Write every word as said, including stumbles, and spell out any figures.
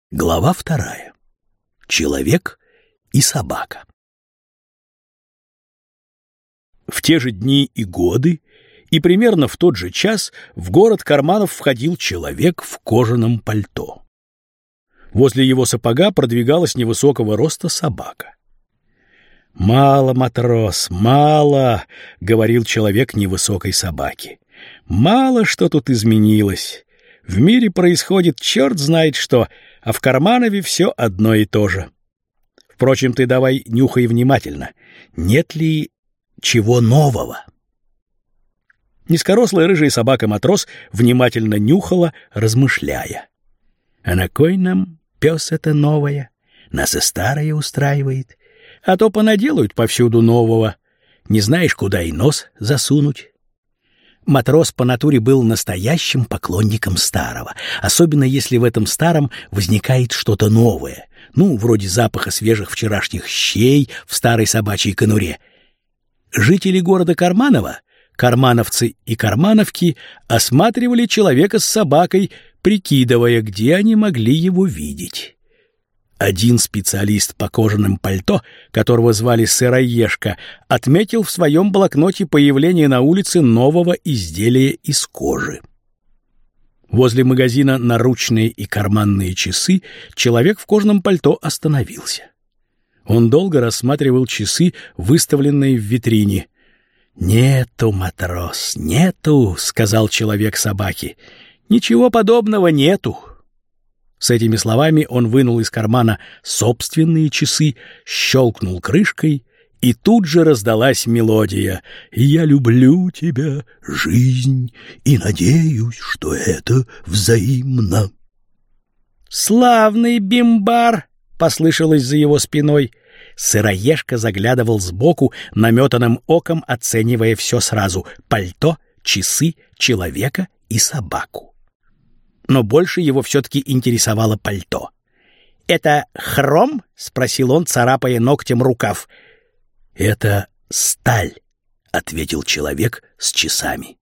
Глава вторая. Человек и собака. В те же дни и годы, и примерно в тот же час в город Карманов входил человек в кожаном пальто. Возле его сапога продвигалась невысокого роста собака. «Мало, матрос, мало», — говорил человек невысокой собаки. «Мало что тут изменилось. В мире происходит черт знает что, а в Карманове все одно и то же. Впрочем, ты давай нюхай внимательно. Нет ли чего нового?» Низкорослая рыжая собака-матрос внимательно нюхала, размышляя. «А на кой нам пес это новое? Нас и старое устраивает. А то понаделают повсюду нового. Не знаешь, куда и нос засунуть». Матрос по натуре был настоящим поклонником старого, особенно если в этом старом возникает что-то новое, ну, вроде запаха свежих вчерашних щей в старой собачьей конуре. Жители города Карманова, кармановцы и кармановки, осматривали человека с собакой, прикидывая, где они могли его видеть. Один специалист по кожаным пальто, которого звали Сыроежка, отметил в своем блокноте появление на улице нового изделия из кожи. Возле магазина «Наручные и карманные часы» человек в кожаном пальто остановился. Он долго рассматривал часы, выставленные в витрине. «Нету, матрос, нету», — сказал человек собаке. «Ничего подобного нету». С этими словами он вынул из кармана собственные часы, щелкнул крышкой, и тут же раздалась мелодия: «Я люблю тебя, жизнь, и надеюсь, что это взаимно». «Славный бимбар!» — послышалось за его спиной. Сыроежка заглядывал сбоку, наметанным оком оценивая все сразу — пальто, часы, человека и собаку. Но больше его все-таки интересовало пальто. «Это хром?» — спросил он, царапая ногтем рукав. «Это сталь», — ответил человек с часами.